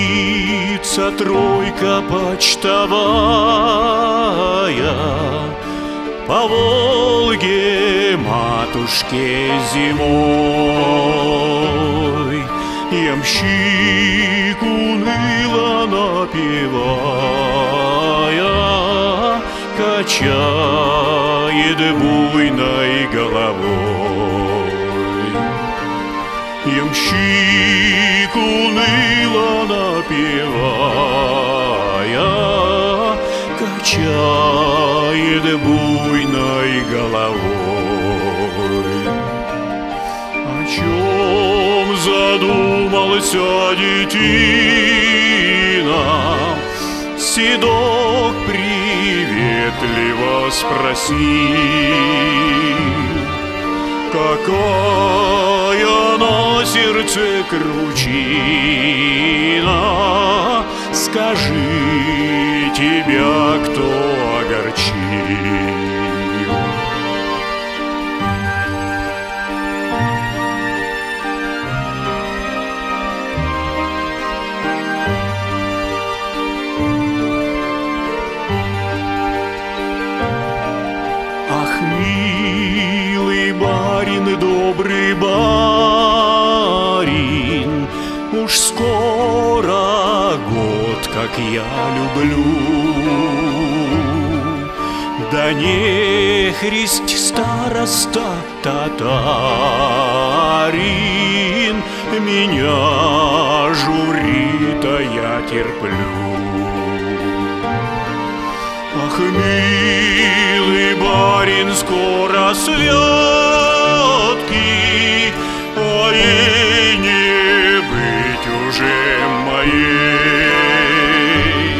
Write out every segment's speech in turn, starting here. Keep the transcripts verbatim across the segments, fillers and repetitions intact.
мчится тройка почтовая по Волге матушке зимой. Ямщик уныло напевая качает буйной головой. Ямщик уныло напевая качает буйной головой. О чем задумался детина? Седок приветливо спросил. Какая на сердце кручина, скажи, тебя кто огорчил? Ах, милый барин, добрый барин, уж скоро год, как я люблю. Да нехрист староста татарин, меня журит, а я терплю. Ах, милый барин, скоро святки, а ей не быть уже моей.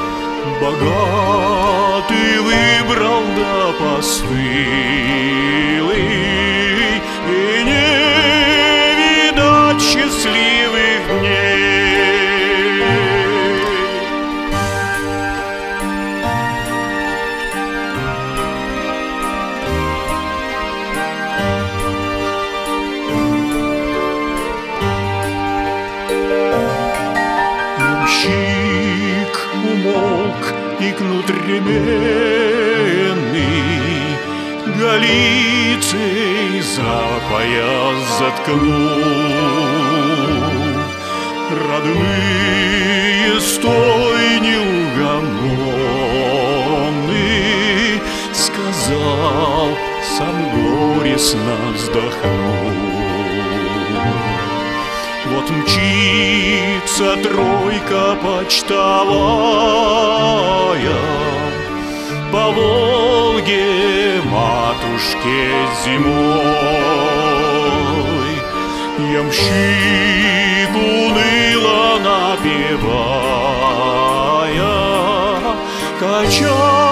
Богатый выбрал да постылый, и не видать счастливых дней. Ямщик умолк, и кнут ременный голицей за пояс заткнул. Родные, стой неугомонный, сказал, сам горестно вздохнул. Вот мчится тройка почтовая по Волге матушке зимой. Ямщик уныло напевая качает